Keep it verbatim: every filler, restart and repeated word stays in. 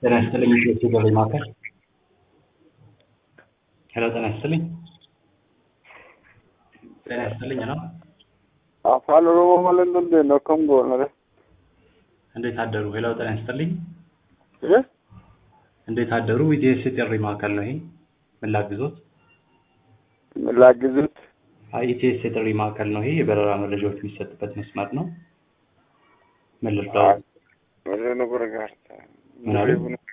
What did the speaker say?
ጤና ይስጥልኝ ኢትዮ ገበያ ማዕከል። ሄሎ ጤና ይስጥልኝ። ጤና ይስጥልኝ ነው። አፋን ኦሮሞ ማለት እንዴት ነው? ከም ጎነረ እንዴት አደሩ? ሄሎ ጤና ይስጥልኝ። እ እንዴት አደሩ? ኢቲኤስ ጥሪ ማዕከል ነው ይሄ። ምን ላግዞት? ምን ላግዙት? አይ ኢቲኤስ ጥሪ ማዕከል ነው ይሄ። የበረራ መረጃዎች የሚሰጥበት መስመር ነው። ምን ልርዳው? ወደ ነገር ጋር ምን አሉ?